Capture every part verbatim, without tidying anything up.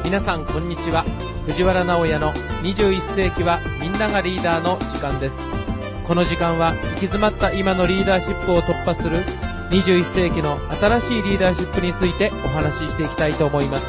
皆さんこんにちは。藤原直也のにじゅういっ世紀はみんながリーダーの時間です。この時間は行き詰まった今のリーダーシップを突破するにじゅういっ世紀の新しいリーダーシップについてお話ししていきたいと思います。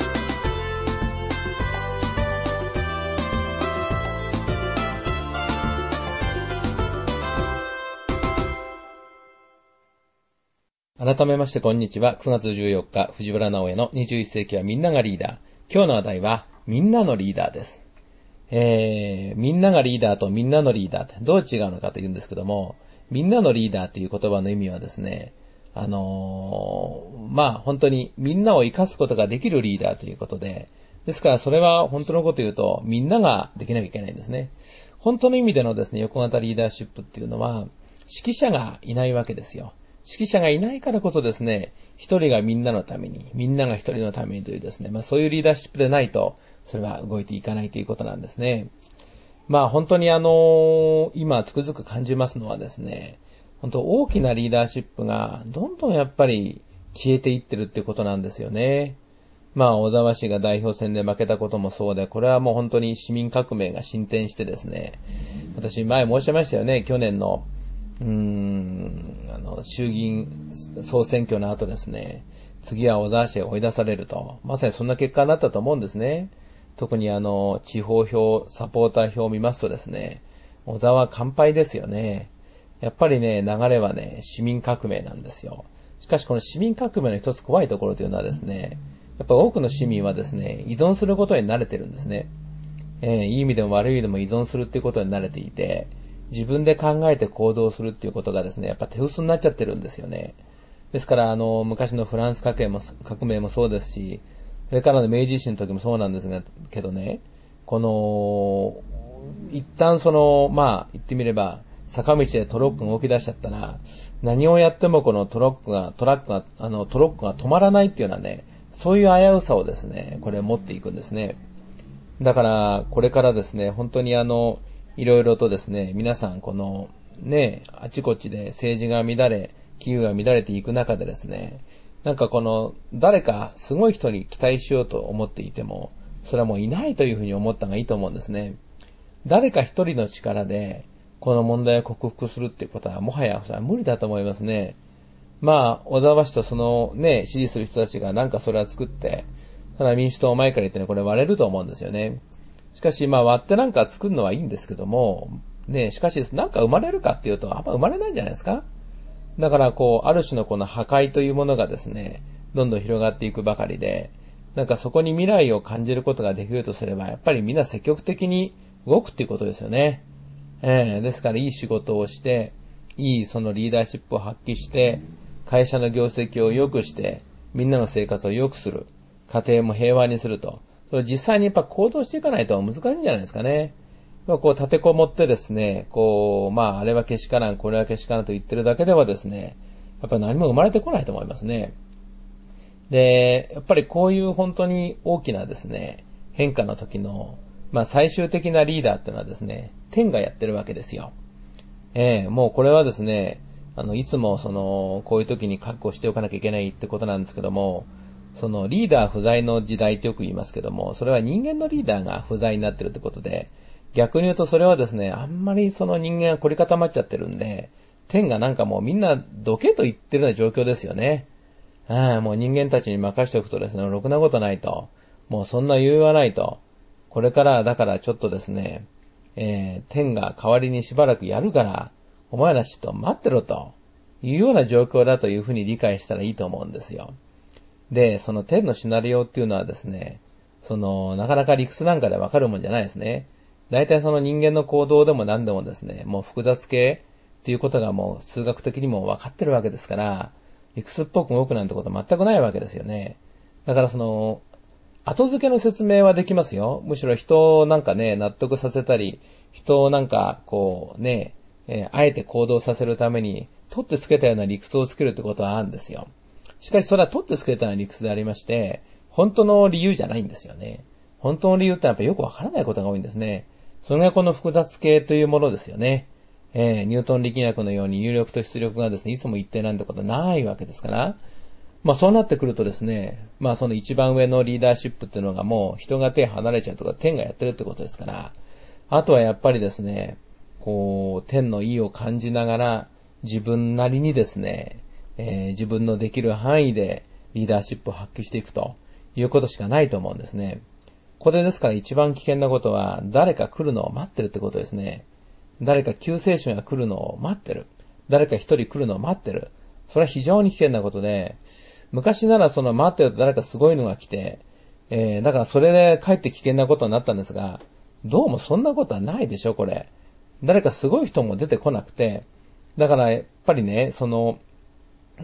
改めましてこんにちは。くがつじゅうよっか、藤原直也のにじゅういっ世紀はみんながリーダー。今日の話題はみんなのリーダーです。えー、みんながリーダーとみんなのリーダーってどう違うのかというんですけども、みんなのリーダーという言葉の意味はですね、あのー、まあ本当にみんなを生かすことができるリーダーということで、ですからそれは本当のこと言うとみんなができなきゃいけないんですね。本当の意味でのですね、横型リーダーシップっていうのは指揮者がいないわけですよ。指揮者がいないからこそですね、一人がみんなのために、みんなが一人のためにというですね、まあそういうリーダーシップでないと、それは動いていかないということなんですね。まあ本当にあの、今つくづく感じますのはですね、本当大きなリーダーシップがどんどんやっぱり消えていってるっていうことなんですよね。まあ小沢氏が代表選で負けたこともそうで、これはもう本当に市民革命が進展してですね、私前申しましたよね、去年のうーん、あの、衆議院総選挙の後ですね、次は小沢氏が追い出されると、まさにそんな結果になったと思うんですね。特にあの、地方票、サポーター票を見ますとですね、小沢は完敗ですよね。やっぱりね、流れはね、市民革命なんですよ。しかしこの市民革命の一つ怖いところというのはですね、やっぱ多くの市民はですね、依存することに慣れてるんですね。えー、いい意味でも悪い意味でも依存するっていうことに慣れていて、自分で考えて行動するっていうことがですね、やっぱ手薄になっちゃってるんですよね。ですから、あの、昔のフランス革命も、革命もそうですし、それからの明治維新の時もそうなんですが、けどね、この、一旦その、まあ、言ってみれば、坂道でトラックが動き出しちゃったら、何をやってもこのトラックが、トラックが、あの、トラックが止まらないっていうようなね、そういう危うさをですね、これ持っていくんですね。だから、これからですね、本当にあの、いろいろとですね、皆さんこのね、あちこちで政治が乱れ、企業が乱れていく中でですね、なんかこの誰かすごい人に期待しようと思っていても、それはもういないというふうに思った方がいいと思うんですね。誰か一人の力でこの問題を克服するっていうことはもはや無理だと思いますね。まあ、小沢氏とそのね、支持する人たちがなんかそれは作って、ただ民主党前から言ってね、これ割れると思うんですよね。しかし、まあ割ってなんか作るのはいいんですけども、ね、しかしなんか生まれるかっていうと、あんま生まれないんじゃないですか。だからこう、ある種のこの破壊というものがですね、どんどん広がっていくばかりで、なんかそこに未来を感じることができるとすれば、やっぱりみんな積極的に動くっていうことですよね。えー、ですからいい仕事をして、いいそのリーダーシップを発揮して、会社の業績を良くして、みんなの生活を良くする。家庭も平和にすると。それ実際にやっぱ行動していかないと難しいんじゃないですかね。こう立てこもってですね、こう、まああれはけしからん、これはけしからんと言ってるだけではですね、やっぱり何も生まれてこないと思いますね。で、やっぱりこういう本当に大きなですね、変化の時の、まあ最終的なリーダーっていうのはですね、天がやってるわけですよ。ええ、もうこれはですね、あの、いつもその、こういう時に確保しておかなきゃいけないってことなんですけども、そのリーダー不在の時代ってよく言いますけども、それは人間のリーダーが不在になってるってことで、逆に言うとそれはですね、あんまりその人間が凝り固まっちゃってるんで、天がなんかもうみんなどけと言ってるような状況ですよね。ああ、もう人間たちに任しておくとですね、ろくなことないと。もうそんな余裕はないと。これからだからちょっとですね、えー、天が代わりにしばらくやるから、お前らちょっと待ってろというような状況だというふうに理解したらいいと思うんですよ。で、その天のシナリオっていうのはですね、その、なかなか理屈なんかでわかるもんじゃないですね。大体その人間の行動でも何でもですね、もう複雑系っていうことがもう数学的にもわかってるわけですから、理屈っぽく動くなんてことは全くないわけですよね。だからその、後付けの説明はできますよ。むしろ人をなんかね、納得させたり、人をなんかこうね、えー、あえて行動させるために、取ってつけたような理屈をつけるってことはあるんですよ。しかしそれは取ってつけたような理屈でありまして、本当の理由じゃないんですよね。本当の理由ってやっぱよくわからないことが多いんですね。それがこの複雑系というものですよね。えー、ニュートン力学のように有力と出力がですね、いつも一定なんてことはないわけですから、 まあそうなってくるとですね、まあその一番上のリーダーシップっていうのがもう人が手離れちゃうとか天がやってるってことですから、あとはやっぱりですね、こう天の意を感じながら自分なりにですね、えー、自分のできる範囲でリーダーシップを発揮していくということしかないと思うんですね。これですから一番危険なことは誰か来るのを待ってるってことですね。誰か救世主が来るのを待ってる。誰か一人来るのを待ってる。それは非常に危険なことで、昔ならその待ってると誰かすごいのが来て、えー、だからそれでかえって危険なことになったんですが、どうもそんなことはないでしょ、これ。誰かすごい人も出てこなくて、だからやっぱりね、その、うん、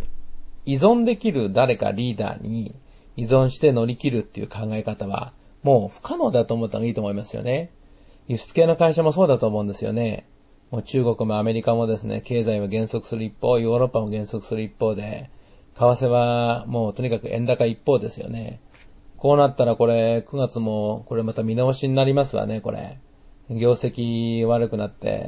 依存できる誰かリーダーに依存して乗り切るっていう考え方は、もう不可能だと思った方がいいと思いますよね。輸出系の会社もそうだと思うんですよね。もう中国もアメリカもですね、経済は減速する一方、ヨーロッパも減速する一方で、為替はもうとにかく円高一方ですよね。こうなったらこれくがつもこれまた見直しになりますわね、これ。業績悪くなって、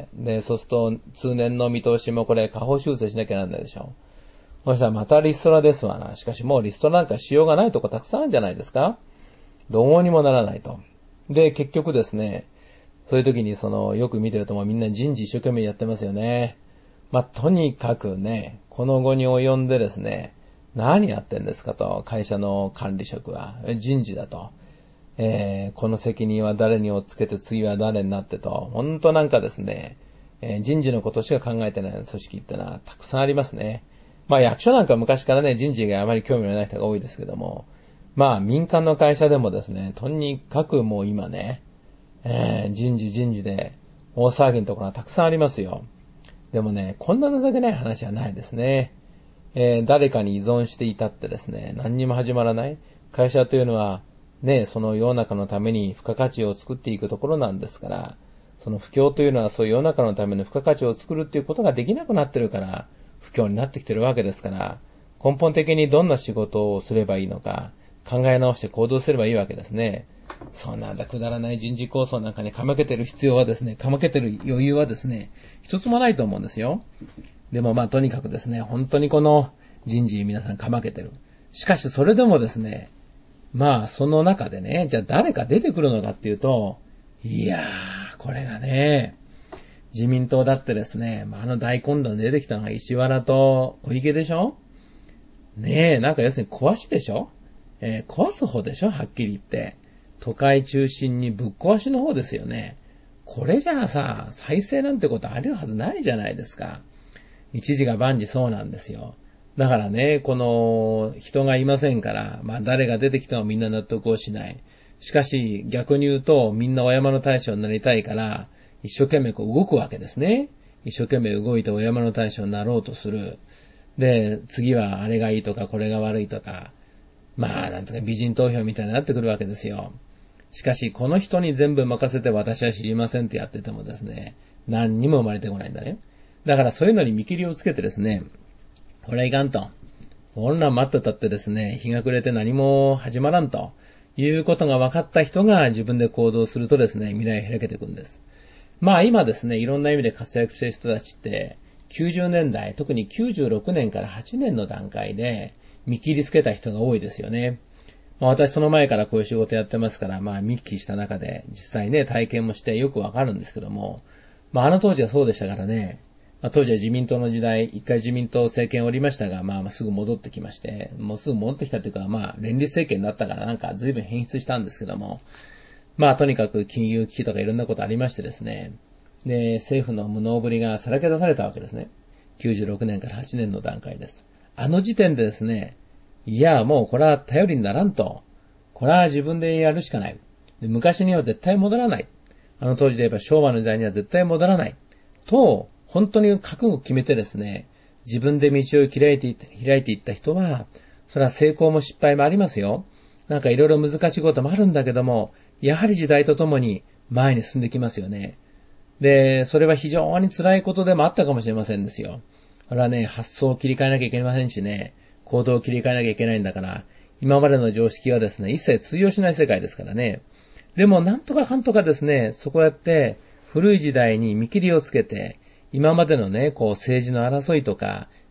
で、そうすると通年の見通しもこれ下方修正しなきゃなんないでしょ。そしたらまたリストラですわな。しかしもうリストラなんかしようがないとこたくさんあるんじゃないですか。どうにもならないと。で、結局ですね、そういう時にその、よく見てるともうみんな人事一生懸命やってますよね。まあ、とにかくね、この後に及んでですね、何やってんですかと、会社の管理職は。人事だと。えー、この責任は誰にをつけて次は誰になってと。ほんとなんかですね、えー、人事のことしか考えてない組織ってのはたくさんありますね。まあ役所なんか昔からね、人事があまり興味のない人が多いですけども、まあ民間の会社でもですね、とにかくもう今ね、えー、人事人事で大騒ぎのところはたくさんありますよ。でもね、こんな情けない話はないですね。えー、誰かに依存していたってですね、何にも始まらない。会社というのは、ね、その世の中のために付加価値を作っていくところなんですから、その不況というのはそういう世の中のための付加価値を作るっていうことができなくなってるから、不況になってきてるわけですから、根本的にどんな仕事をすればいいのか、考え直して行動すればいいわけですね。そんなんだくだらない人事構想なんかにかまけてる必要はですね、かまけてる余裕はですね、一つもないと思うんですよ。でもまあとにかくですね、本当にこの人事皆さんかまけてる。しかしそれでもですね、まあその中でね、じゃあ誰か出てくるのかっていうと、いやー、これがね、自民党だってですね、まあ、あの大混乱で出てきたのが石原と小池でしょ。ねえ、なんか要するに壊しでしょ。えー、壊す方でしょ、はっきり言って。都会中心にぶっ壊しの方ですよね。これじゃあさ、再生なんてことありるはずないじゃないですか。一時が万事そうなんですよ。だからね、この人がいませんから、まあ誰が出てきてもみんな納得をしない。しかし逆に言うとみんなお山の大将になりたいから、一生懸命こう動くわけですね。一生懸命動いてお山の大将になろうとする。で、次はあれがいいとかこれが悪いとか、まあなんとか美人投票みたいになってくるわけですよ。しかしこの人に全部任せて私は知りませんってやっててもですね、何にも生まれてこないんだね。だからそういうのに見切りをつけてですね、これはいかんと。こんなん待ってたってですね、日が暮れて何も始まらんということが分かった人が自分で行動するとですね、未来が開けていくんです。まあ今ですね、いろんな意味で活躍している人たちって、きゅうじゅうねんだい、特にきゅうじゅうろくねんからはちねんの段階で見切りつけた人が多いですよね。まあ、私その前からこういう仕事やってますから、まあ見聞きした中で実際ね、体験もしてよくわかるんですけども、まああの当時はそうでしたからね、まあ、当時は自民党の時代、一回自民党政権を降りましたが、まあすぐ戻ってきまして、もうすぐ戻ってきたというか、まあ連立政権になったからなんか随分変質したんですけども、まあとにかく金融危機とかいろんなことありましてですね、で、政府の無能ぶりがさらけ出されたわけですね。きゅうじゅうろくねんからはちねんの段階です。あの時点でですね、いや、もうこれは頼りにならんと。これは自分でやるしかない。で、昔には絶対戻らない。あの当時で言えば昭和の時代には絶対戻らない。と、本当に覚悟を決めてですね、自分で道を開いていった、開いていった人は、それは成功も失敗もありますよ。なんかいろいろ難しいこともあるんだけども、やはり時代とともに前に進んできますよね。で、それは非常に辛いことでもあったかもしれませんですよ。これはね、発想を切り替えなきゃいけませんしね、行動を切り替えなきゃいけないんだから、今までの常識はですね、一切通用しない世界ですからね。でもなんとかかんとかですね、そこやって古い時代に見切りをつけて、今までのね、こう政治の争いとか、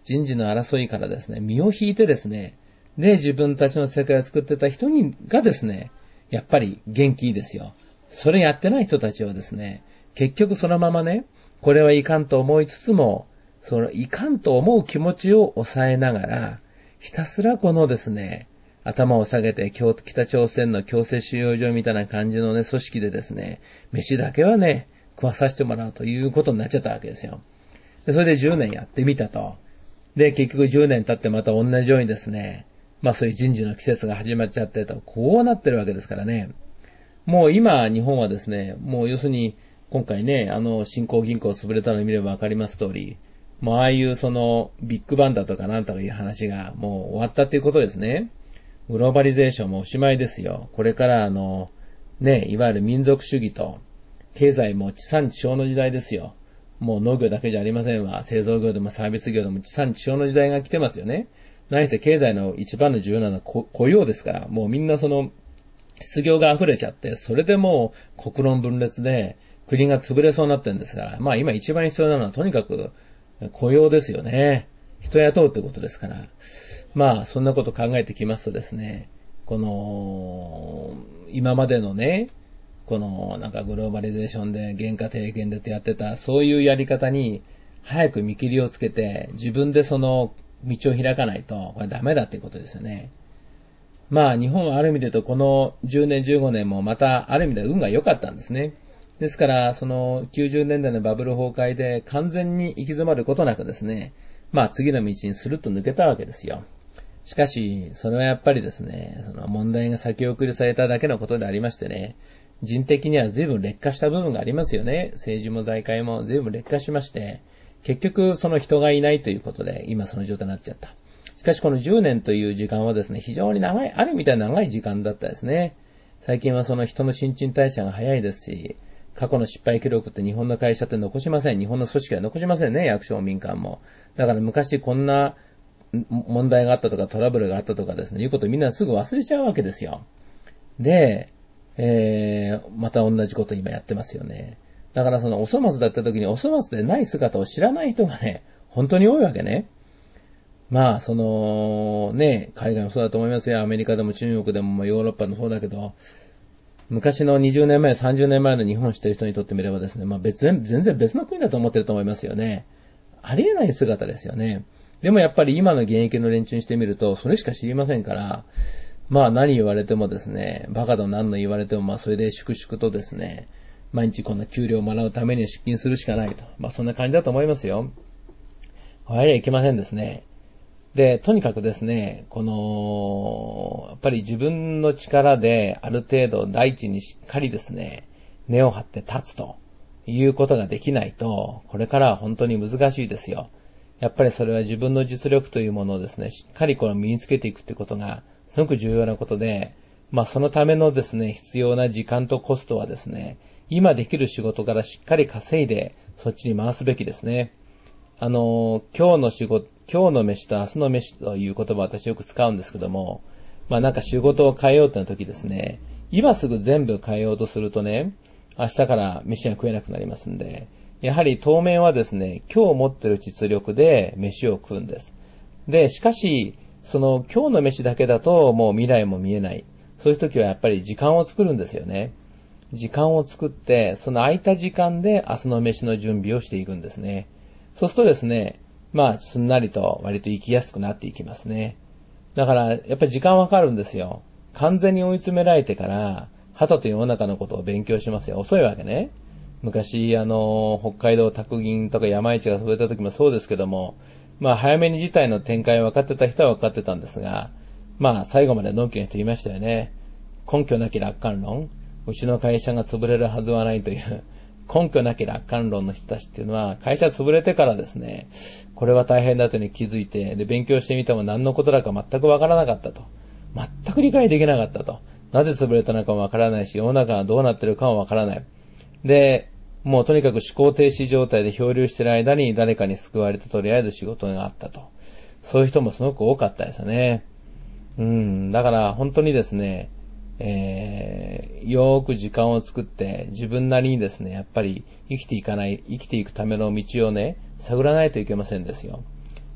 人事の争いからですね、身を引いてですね、で、自分たちの世界を作ってた人にがですね、やっぱり元気いいですよ。それやってない人たちはですね、結局そのままね、これはいかんと思いつつも、そのいかんと思う気持ちを抑えながら、ひたすらこのですね、頭を下げて北朝鮮の強制収容所みたいな感じのね、組織でですね、飯だけはね、食わさせてもらうということになっちゃったわけですよ。でそれでじゅうねんやってみたと。で、結局じゅうねん経ってまた同じようにですね、まあそういう人事の季節が始まっちゃってと、こうなってるわけですからね。もう今、日本はですね、もう要するに、今回ね、あの、新興銀行潰れたのを見ればわかります通り、もうああいうその、ビッグバンだとかなんとかいう話がもう終わったっていうことですね。グローバリゼーションもおしまいですよ。これからあの、ね、いわゆる民族主義と、経済も地産地消の時代ですよ。もう農業だけじゃありませんわ。製造業でもサービス業でも地産地消の時代が来てますよね。何せ経済の一番の重要なのは雇用ですから、もうみんなその、失業が溢れちゃって、それでもう国論分裂で国が潰れそうになってるんですから、まあ今一番必要なのはとにかく雇用ですよね。人雇うってことですから。まあそんなこと考えてきますとですね、この、今までのね、このなんかグローバリゼーションで原価低減でってやってた、そういうやり方に早く見切りをつけて、自分でその道を開かないと、これダメだっていうことですよね。まあ日本はある意味で言うとこのじゅうねんじゅうごねんもまたある意味で運が良かったんですね。ですからそのきゅうじゅうねんだいのバブル崩壊で完全に行き詰まることなくですね、まあ次の道にスルッと抜けたわけですよ。しかしそれはやっぱりですね、その問題が先送りされただけのことでありましてね、人的には随分劣化した部分がありますよね。政治も財界も随分劣化しまして、結局その人がいないということで今その状態になっちゃった。しかしこのじゅうねんという時間はですね、非常に長い、ある意味では長い時間だったですね。最近はその人の新陳代謝が早いですし、過去の失敗記録って日本の会社って残しません。日本の組織は残しませんね、役所も民間も。だから昔こんな問題があったとかトラブルがあったとかですね、いうことをみんなすぐ忘れちゃうわけですよ。で、えー、また同じこと今やってますよね。だからそのお粗末だった時にお粗末でない姿を知らない人がね、本当に多いわけね。まあ、その、ね、海外もそうだと思いますよ。アメリカでも中国でもヨーロッパもそうだけど、昔のにじゅうねんまえ、さんじゅうねんまえの日本を知ってる人にとってみればですね、まあ別、全然別の国だと思ってると思いますよね。ありえない姿ですよね。でもやっぱり今の現役の連中にしてみると、それしか知りませんから、まあ何言われてもですね、バカと何の言われても、まあそれで粛々とですね、毎日こんな給料をもらうために出勤するしかないと。まあそんな感じだと思いますよ。はい、いけませんですね。で、とにかくですね、この、やっぱり自分の力である程度大地にしっかりですね、根を張って立つということができないと、これからは本当に難しいですよ。やっぱりそれは自分の実力というものをですね、しっかりこの身につけていくってことがすごく重要なことで、まあそのためのですね、必要な時間とコストはですね、今できる仕事からしっかり稼いで、そっちに回すべきですね。あの、今日の仕事、今日の飯と明日の飯という言葉を私よく使うんですけども、まあなんか仕事を変えようってな時ですね、今すぐ全部変えようとするとね、明日から飯が食えなくなりますんで、やはり当面はですね、今日持ってる実力で飯を食うんです。で、しかし、その今日の飯だけだともう未来も見えない。そういう時はやっぱり時間を作るんですよね。時間を作って、その空いた時間で明日の飯の準備をしていくんですね。そうするとですね、まあ、すんなりと割と生きやすくなっていきますね。だから、やっぱり時間はかかるんですよ。完全に追い詰められてから、旗と世の中のことを勉強しますよ。遅いわけね。昔、あの、北海道宅銀とか山市が潰れた時もそうですけども、まあ、早めに事態の展開を分かってた人は分かってたんですが、まあ、最後までのんきな人いましたよね。根拠なき楽観論。うちの会社が潰れるはずはないという。根拠なき楽観論の人たちっていうのは、会社潰れてからですね、これは大変だというに気づいて、で、勉強してみても何のことだか全くわからなかったと。全く理解できなかったと。なぜ潰れたのかもわからないし、世の中がどうなってるかもわからない。で、もうとにかく思考停止状態で漂流している間に誰かに救われてとりあえず仕事があったと。そういう人もすごく多かったですよね。うん、だから本当にですね、えー、よーく時間を作って自分なりにですね、やっぱり生きていかない、生きていくための道をね、探らないといけませんですよ。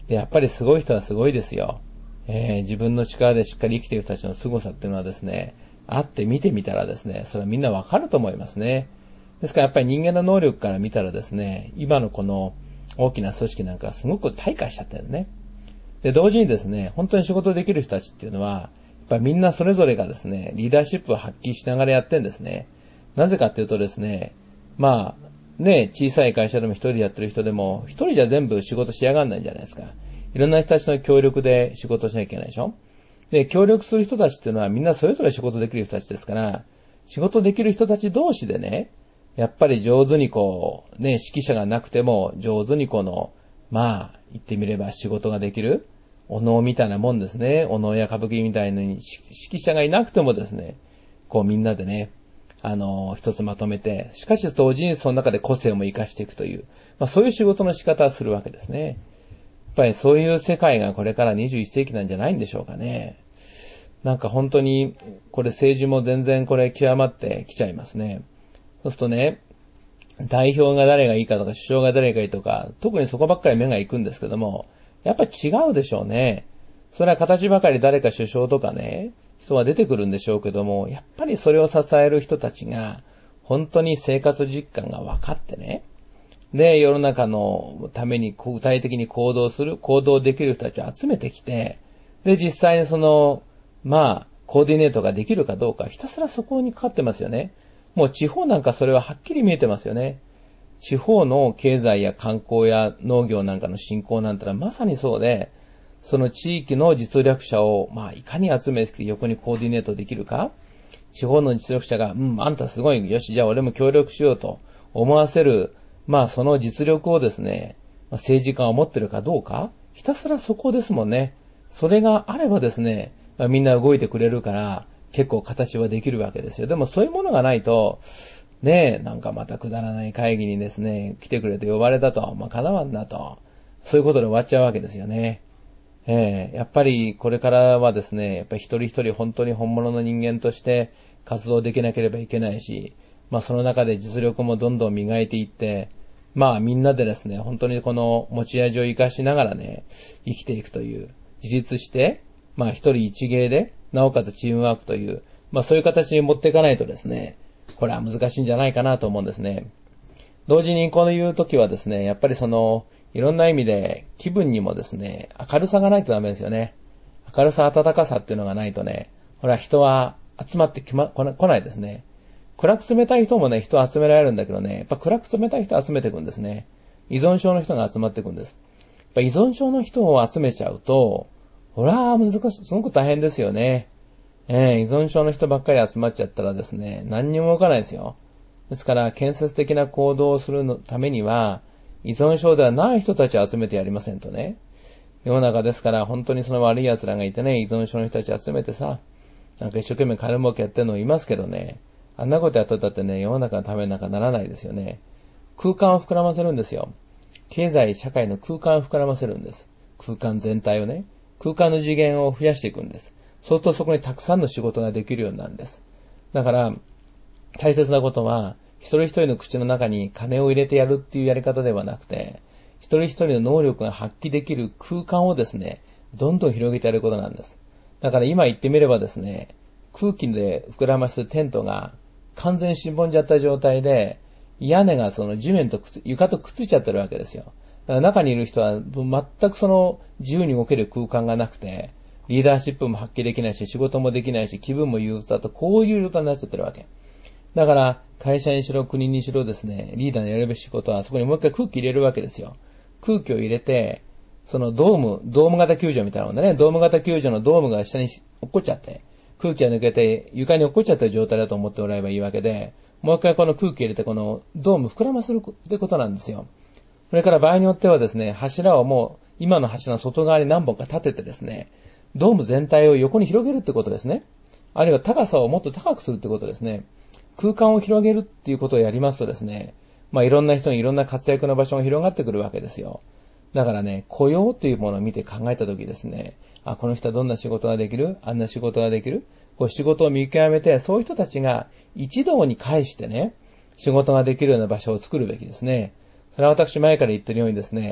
で、やっぱりすごい人はすごいですよ。えー、自分の力でしっかり生きている人たちの凄さっていうのはですね、会って見てみたらですね、それはみんなわかると思いますね。ですからやっぱり人間の能力から見たらですね、今のこの大きな組織なんかすごく退化しちゃってるね。で、同時にですね、本当に仕事できる人たちっていうのは、やっぱりみんなそれぞれがですね、リーダーシップを発揮しながらやってるんですね。なぜかっていうとですね、まあ、ね、小さい会社でも一人でやってる人でも、一人じゃ全部仕事しやがんないんじゃないですか。いろんな人たちの協力で仕事しなきゃいけないでしょ。で、協力する人たちっていうのはみんなそれぞれ仕事できる人たちですから、仕事できる人たち同士でね、やっぱり上手にこう、ね、指揮者がなくても上手にこの、まあ、言ってみれば仕事ができる、お能みたいなもんですね。お能や歌舞伎みたいに指揮者がいなくてもですね、こうみんなでね、あの、一つまとめて、しかし同時にその中で個性も活かしていくという、まあそういう仕事の仕方をするわけですね。やっぱりそういう世界がこれからにじゅういっ世紀なんじゃないんでしょうかね。なんか本当に、これ政治も全然これ極まってきちゃいますね。そうするとね、代表が誰がいいかとか、首相が誰がいいとか、特にそこばっかり目が行くんですけども、やっぱり違うでしょうね。それは形ばかり誰か首相とかね、人は出てくるんでしょうけども、やっぱりそれを支える人たちが、本当に生活実感が分かってね、で、世の中のために具体的に行動する、行動できる人たちを集めてきて、で、実際にその、まあ、コーディネートができるかどうか、ひたすらそこにかかってますよね。もう地方なんかそれははっきり見えてますよね。地方の経済や観光や農業なんかの振興なんてのはまさにそうで、その地域の実力者を、まあ、いかに集めて横にコーディネートできるか、地方の実力者が、うん、あんたすごい、よし、じゃあ俺も協力しようと思わせる、まあ、その実力をですね、政治家が持ってるかどうか、ひたすらそこですもんね。それがあればですね、まあ、みんな動いてくれるから、結構形はできるわけですよ。でもそういうものがないと、ねえ、なんかまたくだらない会議にですね、来てくれと呼ばれたと、まあ、叶わんなと。そういうことで終わっちゃうわけですよね。ええ、やっぱりこれからはですね、やっぱり一人一人本当に本物の人間として活動できなければいけないし、まあその中で実力もどんどん磨いていって、まあみんなでですね、本当にこの持ち味を生かしながらね、生きていくという、自立して、まあ一人一芸で、なおかつチームワークという、まあそういう形に持っていかないとですね、これは難しいんじゃないかなと思うんですね。同時にこういう時はですね、やっぱりその、いろんな意味で気分にもですね、明るさがないとダメですよね。明るさ、温かさっていうのがないとね、ほら人は集まってきま、来ないですね。暗く冷たい人もね、人を集められるんだけどね、やっぱ暗く冷たい人を集めていくんですね。依存症の人が集まっていくんです。やっぱ依存症の人を集めちゃうと、ほら難しい、すごく大変ですよね。えー、依存症の人ばっかり集まっちゃったらですね、何にも動かないですよ。ですから、建設的な行動をするのためには、依存症ではない人たちを集めてやりませんとね。世の中ですから本当にその悪い奴らがいてね、依存症の人たちを集めてさ、なんか一生懸命金儲けやってるのいますけどね、あんなことやっとったってね、世の中のためになんかならないですよね。空間を膨らませるんですよ。経済、社会の空間を膨らませるんです。空間全体をね、空間の次元を増やしていくんです。そうするとそこにたくさんの仕事ができるようになるんです。だから、大切なことは、一人一人の口の中に金を入れてやるっていうやり方ではなくて、一人一人の能力が発揮できる空間をですね、どんどん広げてやることなんです。だから今言ってみればですね、空気で膨らませるテントが完全にしぼんじゃった状態で、屋根がその地面と床とくっついちゃってるわけですよ。だから中にいる人は全くその自由に動ける空間がなくて、リーダーシップも発揮できないし、仕事もできないし、気分も憂鬱だと、こういう状態になっちゃってるわけ。だから、会社にしろ、国にしろですね、リーダーのやるべきことは、そこにもう一回空気入れるわけですよ。空気を入れて、そのドーム、ドーム型球場みたいなもんだね。ドーム型球場のドームが下に落っこっちゃって、空気が抜けて床に落っこっちゃってる状態だと思ってもらえばいいわけで、もう一回この空気入れてこのドーム膨らませるってことなんですよ。それから場合によってはですね、柱をもう今の柱の外側に何本か立ててですね、ドーム全体を横に広げるってことですね。あるいは高さをもっと高くするってことですね。空間を広げるっていうことをやりますとですね、まあいろんな人にいろんな活躍の場所が広がってくるわけですよ。だからね、雇用というものを見て考えたときですね、あ、この人はどんな仕事ができる？あんな仕事ができる？こう仕事を見極めて、そういう人たちが一堂に会してね、仕事ができるような場所を作るべきですね。それは私前から言ってるようにですね、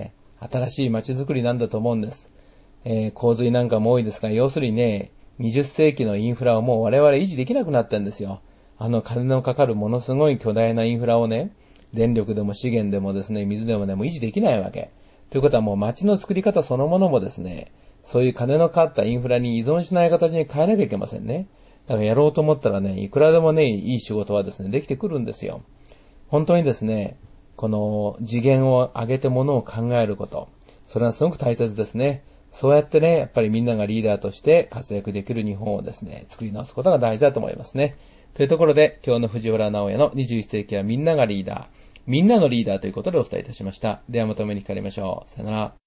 新しい街づくりなんだと思うんです。えー、洪水なんかも多いですが、要するにね、にじゅっせいきのインフラをもう我々維持できなくなったんですよ。あの金のかかるものすごい巨大なインフラをね、電力でも資源でもですね、水でもね、もう維持できないわけ。ということはもう街の作り方そのものもですね、そういう金のかかったインフラに依存しない形に変えなきゃいけませんね。だからやろうと思ったらね、いくらでもね、いい仕事はですね、できてくるんですよ。本当にですね、この次元を上げてものを考えること。それはすごく大切ですね。そうやってね、やっぱりみんながリーダーとして活躍できる日本をですね、作り直すことが大事だと思いますね。というところで、今日の藤原直也のにじゅういっせいきはみんながリーダー。みんなのリーダーということでお伝えいたしました。ではまたお目にかかりましょう。さよなら。